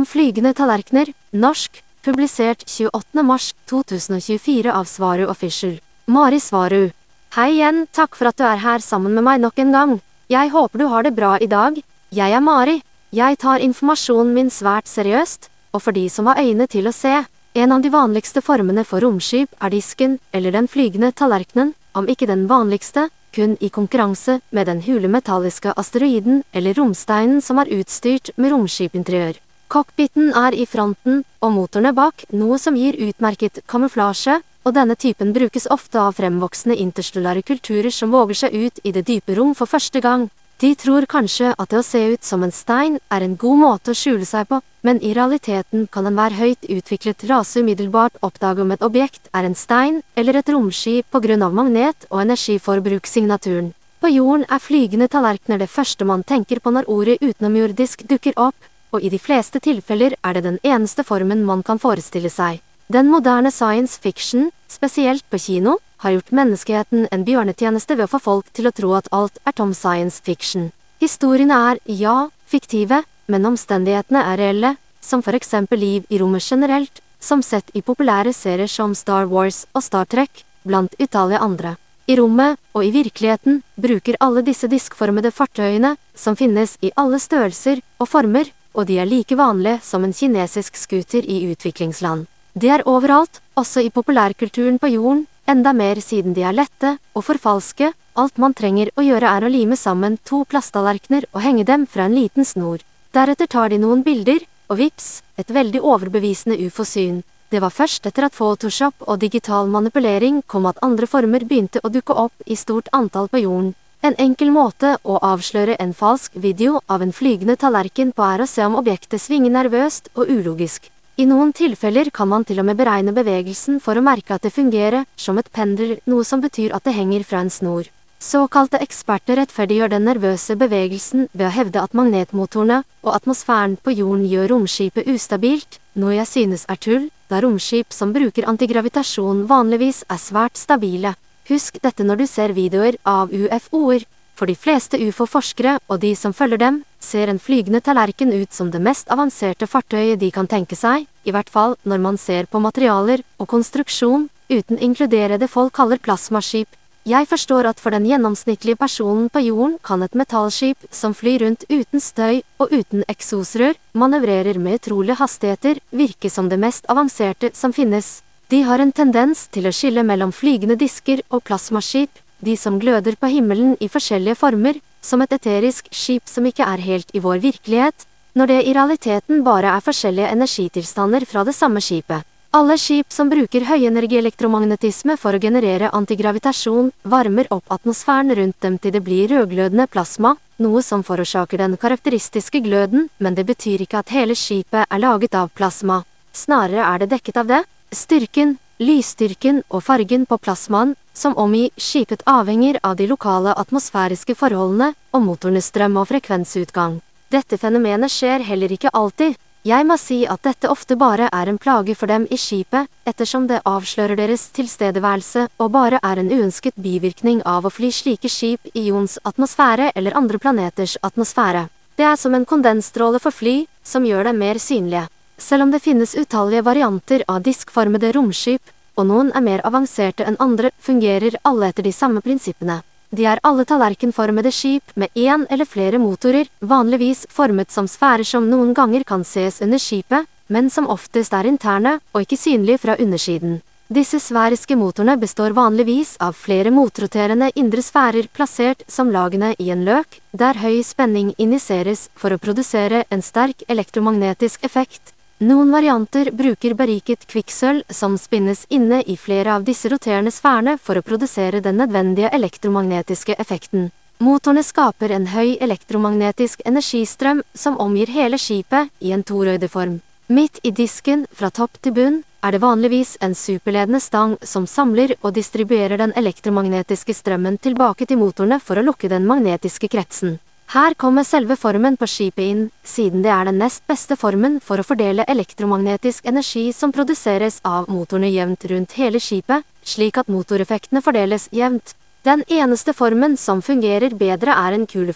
Om flygende tallerkener, norsk, publisert 28. mars 2024 av Svaru Official. Mari Svaru. Hei igjen, takk for at du er her sammen med meg nok en gang. Jeg håper du har det bra i dag. Jeg er Mari. Jeg tar informasjonen min svært seriøst, og for de som har øyne til å se. En av de vanligste formene for romskip er disken, eller den flygende tallerkenen, om ikke den vanligste, kun i konkurranse med den hulemetalliske asteroiden eller romsteinen som er utstyrt med romskipinteriør. Cockpiten er i fronten, og motorene bak, noe som gir utmerket kamuflasje, og denne typen brukes ofte av fremvoksende interstellare kulturer som våger seg ut i det dype rom for første gang. De tror kanskje at det å se ut som en stein er en god måte å skjule seg på, men i realiteten kan en hver høyt utviklet rase umiddelbart oppdage om et objekt er en stein eller et romskip på grunn av magnet- og energiforbrukssignaturen. På jorden er flygende tallerkener det første man tenker på når ordet utenomjordisk dukker opp, og i de fleste tilfeller er det den eneste formen man kan forestille seg. Den moderne science fiction, spesielt på kino, har gjort menneskeheten en bjørnetjeneste ved å få folk til å tro at alt er tom science fiction. Historiene er, ja, fiktive, men omstendighetene er reelle, som for eksempel liv i rommet generelt, som sett i populære serier som Star Wars og Star Trek, blant utallige andre. I rommet, og i virkeligheten, bruker alle disse diskformede fartøyene, som finnes i alle størrelser og former, og de er like vanlige som en kinesisk scooter i utviklingsland. De er overalt, også i populærkulturen på jorden, enda mer siden de er lette og forfalske. Alt man trenger å gjøre er å lime sammen 2 plasttallerkener og henge dem fra en liten snor. Deretter tar de noen bilder, og vips, et veldig overbevisende ufo-syn. Det var først etter at Photoshop og digital manipulering kom at andre former begynte å dukke opp i stort antall på jorden. En enkel måte å avsløre en falsk video av en flygende tallerken på er å se om objektet svinger nervøst og ulogisk. I noen tilfeller kan man til og med beregne bevegelsen for å merke at det fungerer som et pendel, noe som betyr at det henger fra en snor. Såkalte eksperter rettferdiggjør den nervøse bevegelsen ved å hevde at magnetmotorene og atmosfæren på jorden gjør romskipet ustabilt, noe jeg synes er tull, da romskip som bruker antigravitasjon vanligvis er svært stabile. Husk dette når du ser videoer av UFO-er. For de fleste UFO-forskere og de som følger dem, ser en flygende tallerken ut som det mest avanserte fartøyet de kan tenke seg, i hvert fall når man ser på materialer og konstruksjon, uten inkludere det folk kaller plasmaskip. Jeg forstår at for den gjennomsnittlige personen på jorden kan et metallskip som flyr rundt uten støy og uten eksosrør, manøvrerer med utrolige hastigheter, virke som det mest avanserte som finnes. De har en tendens til å skille mellom flygende disker og plasmaskip, de som gløder på himmelen i forskjellige former, som et eterisk skip som ikke er helt i vår virkelighet, når det i realiteten bare er forskjellige energitilstander fra det samme skipet. Alle skip som bruker høyenergielektromagnetisme for å generere antigravitasjon, varmer opp atmosfæren rundt dem til det blir rødglødende plasma, noe som forårsaker den karakteristiske gløden, men det betyr ikke at hele skipet er laget av plasma. Snarere er det dekket av det. Styrken, lysstyrken og fargen på plasmaen som omgir skipet avhenger av de lokale atmosfæriske forholdene og motornes strøm- og frekvensutgang. Dette fenomenet skjer heller ikke alltid. Jeg må si at dette ofte bare er en plage for dem i skipet, ettersom det avslører deres tilstedeværelse og bare er en uønsket bivirkning av å fly slike skip i jordens atmosfære eller andre planeters atmosfære. Det er som en kondensstråle for fly, som gjør dem mer synlige. Selv om det finnes utallige varianter av diskformede romskip, og noen er mer avanserte enn andre, fungerer alle etter de samme prinsippene. De er alle tallerkenformede skip med en eller flere motorer, vanligvis formet som sfærer som noen ganger kan ses under skipet, men som oftest er interne og ikke synlige fra undersiden. Disse sfæriske motorene består vanligvis av flere motroterende indre sfærer plassert som lagene i en løk, der høy spenning injiseres for å produsere en sterk elektromagnetisk effekt. Noen varianter bruker beriket kvikksølv som spinnes inne i flere av disse roterende sfærene for å produsere den nødvendige elektromagnetiske effekten. Motorene skaper en høy elektromagnetisk energistrøm som omgir hele skipet i en torøydeform. Midt i disken, fra topp til bunn, er det vanligvis en superledende stang som samler og distribuerer den elektromagnetiske strømmen tilbake til motorene for å lukke den magnetiske kretsen. Her kommer selve formen på skipet inn, siden det er den nest beste formen for å fordele elektromagnetisk energi som produseres av motorene jevnt rundt hele skipet, slik at motoreffektene fordeles jevnt. Den eneste formen som fungerer bedre er en kuleform.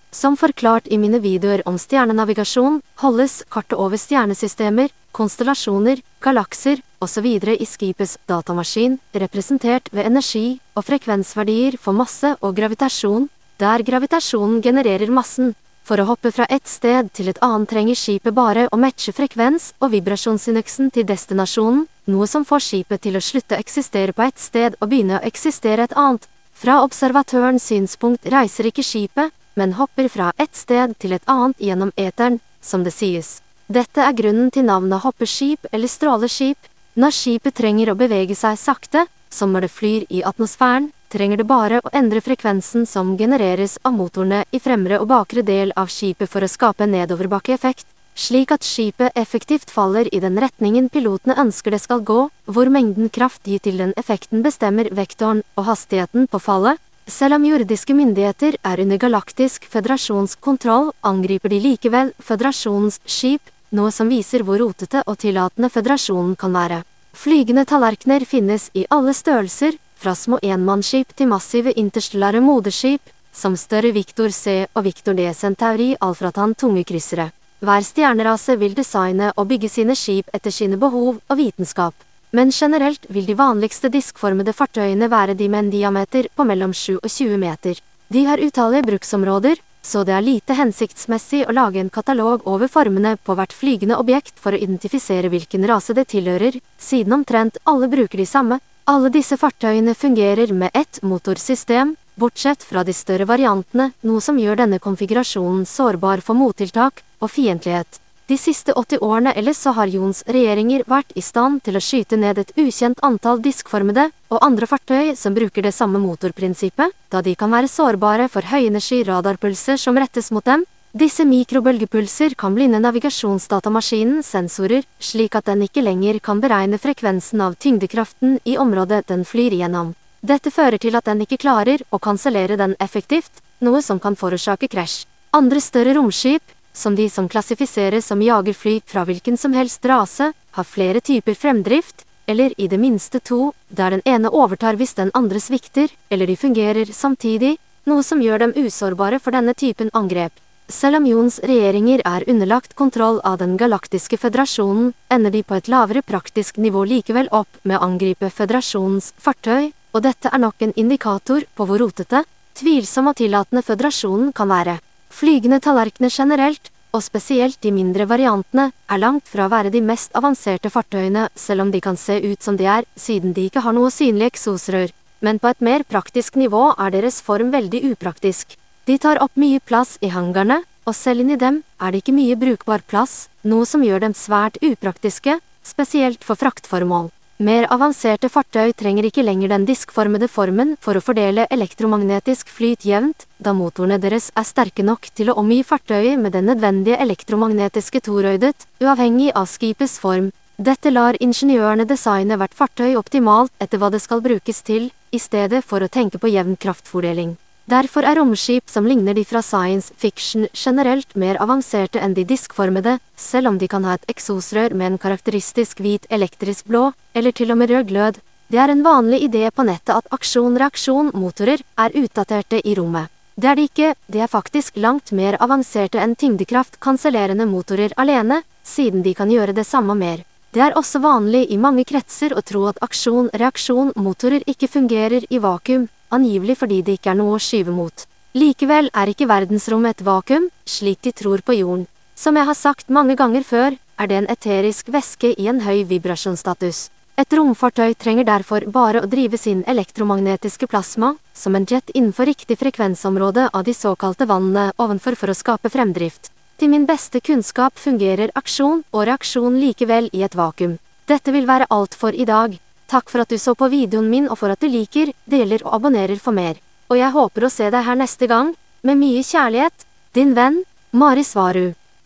Som forklart i mine videoer om stjernenavigasjon, holdes kartet over stjernesystemer, konstellasjoner, galakser, osv. i skipets datamaskin, representert ved energi- og frekvensverdier for masse og gravitasjon, der gravitasjonen genererer massen. For å hoppe fra et sted til et annet trenger skipet bare å matche frekvens og vibrasjonsindeksen til destinasjonen, noe som får skipet til å slutte å eksistere på et sted og begynne å eksistere et annet. Fra observatørens synspunkt reiser ikke skipet, men hopper fra et sted til et annet gjennom eteren, som det sies. Dette er grunnen til navnet hoppeskip eller stråleskip. Når skipet trenger å bevege seg sakte, som når det flyr i atmosfæren, trenger det bare å endre frekvensen som genereres av motorene i fremre og bakre del av skipet for å skape en nedoverbakkeeffekt, slik at skipet effektivt faller i den retningen pilotene ønsker det skal gå, hvor mengden kraft gitt til den effekten bestemmer vektoren og hastigheten på fallet. Selv om jordiske myndigheter er under galaktisk føderasjons kontroll, angriper de likevel føderasjonens skip, noe som viser hvor rotete og tillatende føderasjonen kan være. Flygende tallerkener finnes i alle størrelser, fra små enmannsskip til massive interstellare moderskip, som større Victor C og Victor D Centauri Alfratan tungekryssere. Hver stjernerase vil designe og bygge sine skip etter sine behov og vitenskap. Men generelt vil de vanligste diskformede fartøyene være de med en diameter på mellom 7 og 20 meter. De har utallige bruksområder, så det er lite hensiktsmessig å lage en katalog over formene på hvert flygende objekt for å identifisere hvilken rase det tilhører, siden omtrent alle bruker de samme. Alle disse fartøyene fungerer med ett motorsystem, bortsett fra de større variantene, noe som gjør denne konfigurasjonen sårbar for mottiltak og fiendtlighet. De siste 80 årene ellers så har Jons regjeringer vært i stand til å skyte ned et ukjent antall diskformede og andre fartøy som bruker det samme motorprinsippet, da de kan være sårbare for høyenergi radarpulser som rettes mot dem. Disse mikrobølgepulser kan blinde navigasjonsdatamaskinens sensorer, slik at den ikke lenger kan beregne frekvensen av tyngdekraften i området den flyr gjennom. Dette fører til at den ikke klarer å kansellere den effektivt, noe som kan forårsake krasj. Andre større romskip, som de som klassifiseres som jagerfly fra hvilken som helst rase, har flere typer fremdrift, eller i det minste 2, der den ene overtar hvis den andre svikter, eller de fungerer samtidig, noe som gjør dem usårbare for denne typen angrep. Selv om Jons regjeringer er underlagt kontroll av den galaktiske føderasjonen, ender de på et lavere praktisk nivå likevel opp med å angripe føderasjonens fartøy, og dette er nok en indikator på hvor rotete, tvilsom og tillatende føderasjonen kan være. Flygende tallerkener generelt, og spesielt de mindre variantene, er langt fra å være de mest avanserte fartøyene, selv om de kan se ut som de er, siden de ikke har noe synlig eksosrør. Men på et mer praktisk nivå er deres form veldig upraktisk. De tar opp mye plass i hangarene, og selv inni dem er det ikke mye brukbar plass, noe som gjør dem svært upraktiske, spesielt for fraktformål. Mer avanserte fartøy trenger ikke lenger den diskformede formen for å fordele elektromagnetisk flyt jevnt, da motorene deres er sterke nok til å omgi fartøyet med den nødvendige elektromagnetiske toroidet, uavhengig av skipets form. Dette lar ingeniørene designe hvert fartøy optimalt etter hva det skal brukes til, i stedet for å tenke på jevn kraftfordeling. Derfor er romskip som ligner de fra science fiction generelt mer avanserte enn de diskformede, selv om de kan ha et eksosrør med en karakteristisk hvit elektrisk blå, eller til og med rød glød. Det er en vanlig idé på nettet at aksjon-reaksjon-motorer er utdaterte i rommet. Det er de ikke, de er faktisk langt mer avanserte enn tyngdekraft-kansellerende motorer alene, siden de kan gjøre det samme mer. Det er også vanlig i mange kretser å tro at aksjon-reaksjon-motorer ikke fungerer i vakuum, angivelig fordi det ikke er noe å skyve mot. Likevel er ikke verdensrommet et vakuum, slik de tror på jorden. Som jeg har sagt mange ganger før, er det en eterisk væske i en høy vibrasjonsstatus. Et romfartøy trenger derfor bare å drive sin elektromagnetiske plasma, som en jet innenfor riktig frekvensområde av de såkalte vannene ovenfor for å skape fremdrift. Til min beste kunnskap fungerer aksjon og reaksjon likevel i et vakuum. Dette vil være alt for i dag. Takk for at du så på videoen min og for at du liker, deler og abonnerer for mer. Og jeg håper å se deg her neste gang, med mye kjærlighet, din venn, Mari Svaru.